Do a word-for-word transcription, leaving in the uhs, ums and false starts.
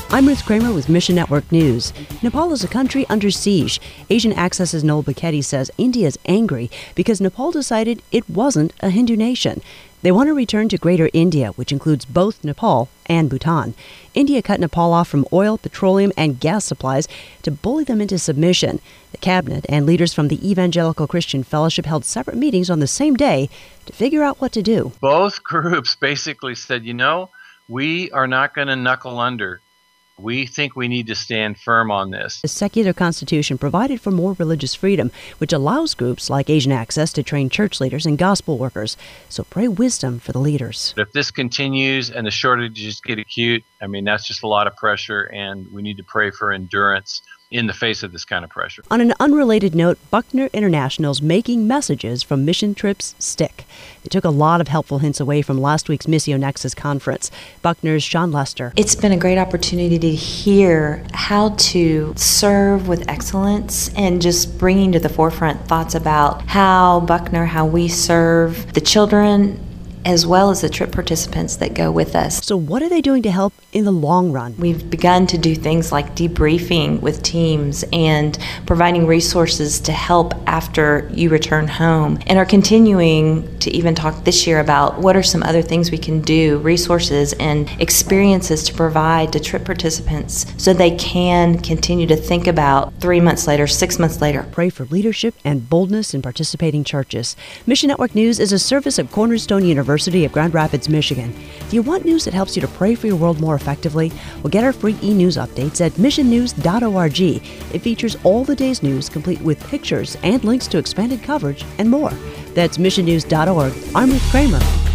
I'm Ruth Kramer with Mission Network News. Nepal is a country under siege. Asian Access's Noel Biketty says India is angry because Nepal decided it wasn't a Hindu nation. They want to return to Greater India, which includes both Nepal and Bhutan. India cut Nepal off from oil, petroleum, and gas supplies to bully them into submission. The cabinet and leaders from the Evangelical Christian Fellowship held separate meetings on the same day to figure out what to do. Both groups basically said, you know, we are not going to knuckle under. We think we need to stand firm on this. The secular constitution provided for more religious freedom, which allows groups like Asian Access to train church leaders and gospel workers. So pray wisdom for the leaders. If this continues and the shortages get acute, I mean, that's just a lot of pressure, and we need to pray for endurance in the face of this kind of pressure. On an unrelated note, Buckner International's making messages from mission trips stick. They took a lot of helpful hints away from last week's Missio Nexus conference. Buckner's Sean Lester. It's been a great opportunity to hear how to serve with excellence and just bringing to the forefront thoughts about how Buckner, how we serve the children, as well as the trip participants that go with us. So what are they doing to help in the long run? We've begun to do things like debriefing with teams and providing resources to help after you return home, and are continuing to even talk this year about what are some other things we can do, resources and experiences to provide to trip participants so they can continue to think about three months later, six months later. Pray for leadership and boldness in participating churches. Mission Network News is a service of Cornerstone University of Grand Rapids, Michigan. Do you want news that helps you to pray for your world more effectively? Well, get our free e-news updates at mission news dot org. It features all the day's news, complete with pictures and links to expanded coverage and more. That's mission news dot org. I'm Ruth Kramer.